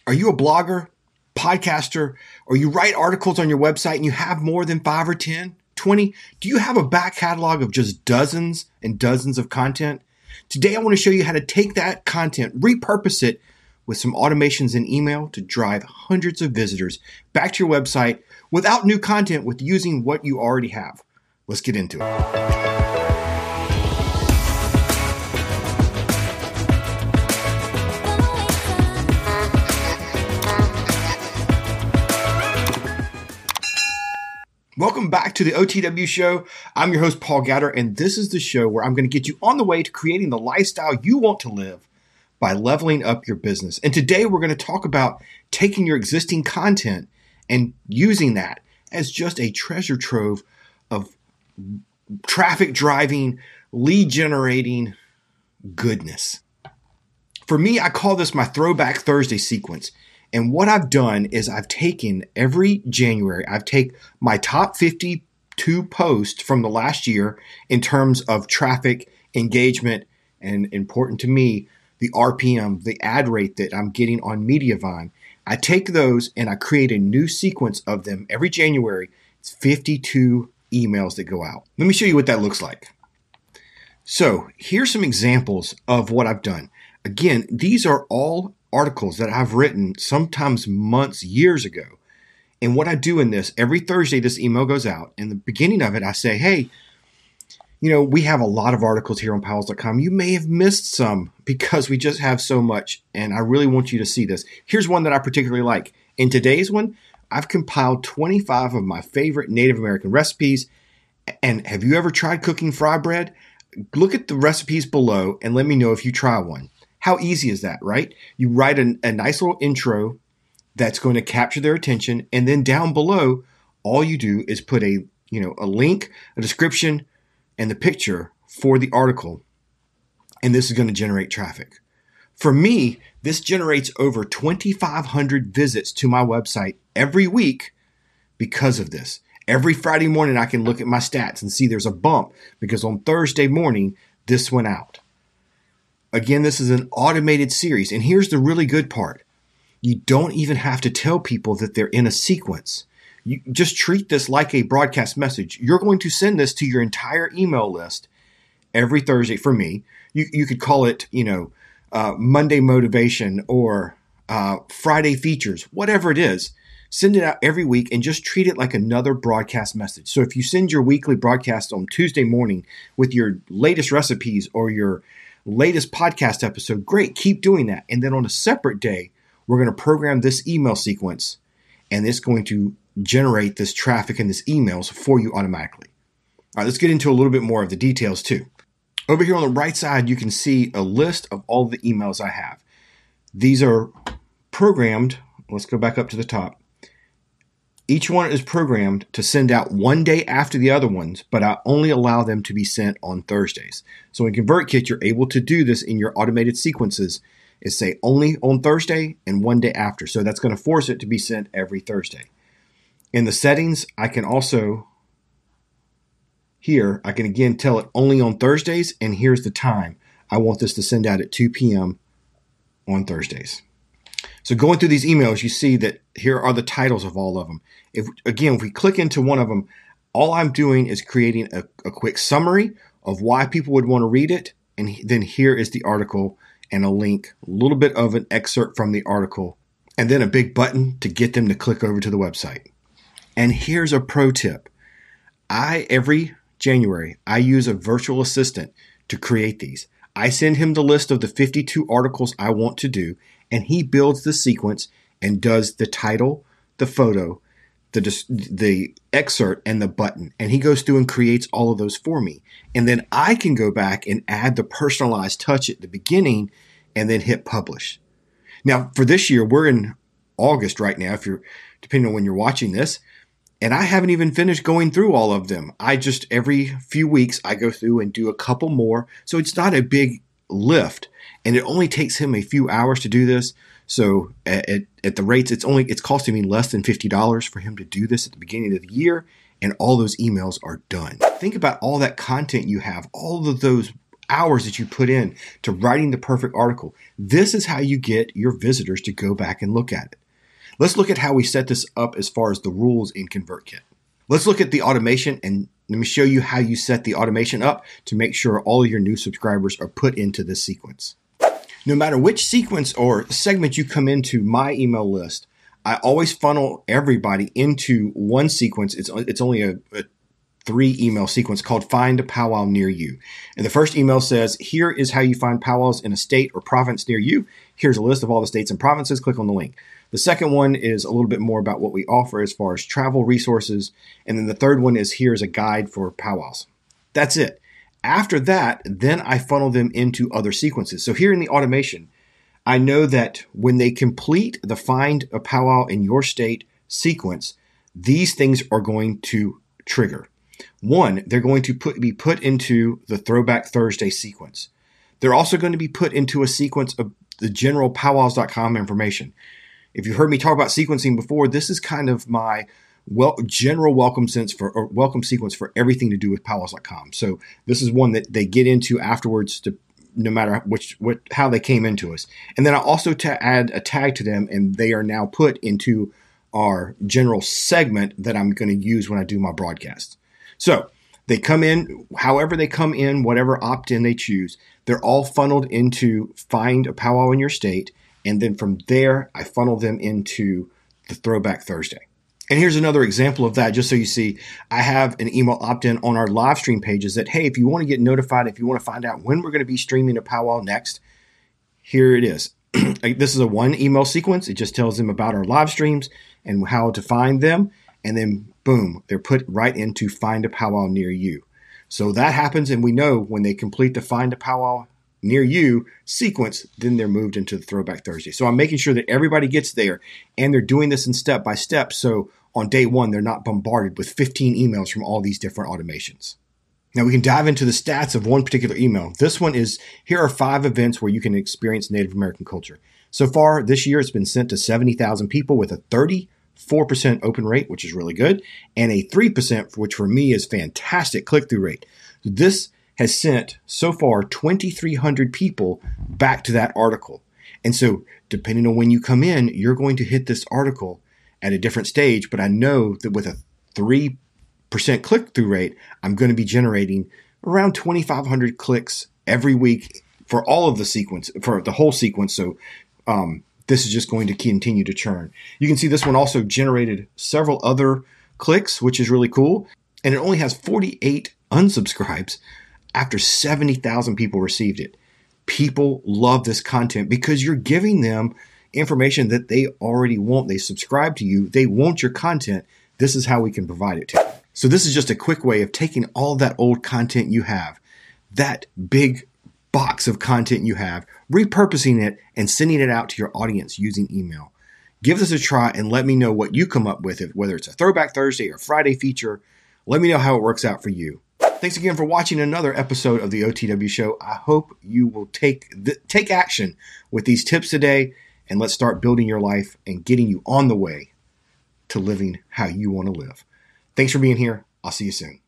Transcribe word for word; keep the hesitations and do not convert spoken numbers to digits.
Are you a blogger, podcaster, or you write articles on your website and you have more than five or ten, twenty? Do you have a back catalog of just dozens and dozens of content? Today, I want to show you how to take that content, repurpose it with some automations in email to drive hundreds of visitors back to your website without new content, with using what you already have. Let's get into it. Welcome back to the O T W Show. I'm your host, Paul Gatter, and this is the show where I'm going to get you on the way to creating the lifestyle you want to live by leveling up your business. And today we're going to talk about taking your existing content and using that as just a treasure trove of traffic driving, lead generating goodness. For me, I call this my Throwback Thursday sequence. And what I've done is I've taken every January, I've taken my top fifty-two posts from the last year in terms of traffic, engagement, and important to me, the R P M, the ad rate that I'm getting on Mediavine. I take those and I create a new sequence of them every January. It's fifty-two emails that go out. Let me show you what that looks like. So here's some examples of what I've done. Again, these are all articles that I've written sometimes months, years ago. And what I do in this, every Thursday, this email goes out. In the beginning of it, I say, hey, you know, we have a lot of articles here on Powells dot com. You may have missed some because we just have so much. And I really want you to see this. Here's one that I particularly like. In today's one, I've compiled twenty-five of my favorite Native American recipes. And have you ever tried cooking fry bread? Look at the recipes below and let me know if you try one. How easy is that, right? You write a, a nice little intro that's going to capture their attention. And then down below, all you do is put a, you know, a link, a description, and the picture for the article. And this is going to generate traffic. For me, this generates over twenty-five hundred visits to my website every week because of this. Every Friday morning, I can look at my stats and see there's a bump because on Thursday morning, this went out. Again, this is an automated series. And here's the really good part. You don't even have to tell people that they're in a sequence. You just treat this like a broadcast message. You're going to send this to your entire email list every Thursday. For me, you, you could call it, you know, uh, Monday motivation or uh, Friday features, whatever it is. Send it out every week and just treat it like another broadcast message. So if you send your weekly broadcast on Tuesday morning with your latest recipes or your latest podcast episode, great, keep doing that. And then on a separate day, we're going to program this email sequence and it's going to generate this traffic and this emails for you automatically. All right, let's get into a little bit more of the details too. Over here on the right side, you can see a list of all the emails I have. These are programmed. Let's go back up to the top. Each one is programmed to send out one day after the other ones, but I only allow them to be sent on Thursdays. So in ConvertKit, you're able to do this in your automated sequences is say only on Thursday and one day after. So that's going to force it to be sent every Thursday. In the settings, I can also, here, I can again tell it only on Thursdays, and here's the time. I want this to send out at two p.m. on Thursdays. So going through these emails, you see that here are the titles of all of them. If again, if we click into one of them, all I'm doing is creating a, a quick summary of why people would want to read it. And then here is the article and a link, a little bit of an excerpt from the article, and then a big button to get them to click over to the website. And here's a pro tip. I, every January, I use a virtual assistant to create these. I send him the list of the fifty-two articles I want to do, and he builds the sequence and does the title, the photo, the the excerpt, and the button. And he goes through and creates all of those for me. And then I can go back and add the personalized touch at the beginning and then hit publish. Now, for this year, we're in August right now, if you're depending on when you're watching this. And I haven't even finished going through all of them. I just, every few weeks, I go through and do a couple more. So it's not a big lift. And it only takes him a few hours to do this. So at, at, at the rates, it's only it's costing me less than fifty dollars for him to do this at the beginning of the year. And all those emails are done. Think about all that content you have, all of those hours that you put in to writing the perfect article. This is how you get your visitors to go back and look at it. Let's look at how we set this up as far as the rules in ConvertKit. Let's look at the automation, and let me show you how you set the automation up to make sure all of your new subscribers are put into this sequence. No matter which sequence or segment you come into my email list, I always funnel everybody into one sequence. It's, it's only a, a three email sequence called Find a Powwow Near You. And the first email says, here is how you find powwows in a state or province near you. Here's a list of all the states and provinces. Click on the link. The second one is a little bit more about what we offer as far as travel resources. And then the third one is, here's a guide for powwows. That's it. After that, then I funnel them into other sequences. So here in the automation, I know that when they complete the Find a Powwow in Your State sequence, these things are going to trigger. One, they're going to put, be put into the Throwback Thursday sequence. They're also going to be put into a sequence of the general powwows dot com information. If you've heard me talk about sequencing before, this is kind of my well, general welcome sense for or welcome sequence for everything to do with powwows dot com. So this is one that they get into afterwards, to no matter which what how they came into us. And then I also ta- add a tag to them, and they are now put into our general segment that I'm going to use when I do my broadcasts. So they come in, however they come in, whatever opt-in they choose, they're all funneled into Find a Powwow in Your State. And then from there, I funnel them into the Throwback Thursday. And here's another example of that, just so you see. I have an email opt-in on our live stream pages that, hey, if you want to get notified, if you want to find out when we're going to be streaming a powwow next, here it is. This is a one email sequence. It just tells them about our live streams and how to find them. And then, boom, they're put right into Find a Powwow Near You. So that happens, and we know when they complete the Find a Powwow Near You sequence, then they're moved into the Throwback Thursday. So I'm making sure that everybody gets there, and they're doing this in step by step. So on day one, they're not bombarded with fifteen emails from all these different automations. Now we can dive into the stats of one particular email. This one is, here are five events where you can experience Native American culture. So far this year, it's been sent to seventy thousand people with a thirty-four percent open rate, which is really good, and a three percent, which for me is fantastic, click-through rate. This has sent so far twenty-three hundred people back to that article. And so depending on when you come in, you're going to hit this article at a different stage. But I know that with a three percent click-through rate, I'm going to be generating around twenty-five hundred clicks every week for all of the sequence, for the whole sequence. So um, this is just going to continue to churn. You can see this one also generated several other clicks, which is really cool. And it only has forty-eight unsubscribes after seventy thousand people received it. People love this content because you're giving them information that they already want. They subscribe to you. They want your content. This is how we can provide it to them. So this is just a quick way of taking all that old content you have, that big box of content you have, repurposing it and sending it out to your audience using email. Give this a try and let me know what you come up with, whether it's a Throwback Thursday or Friday feature. Let me know how it works out for you. Thanks again for watching another episode of the O T W Show. I hope you will take th- take action with these tips today, and let's start building your life and getting you on the way to living how you want to live. Thanks for being here. I'll see you soon.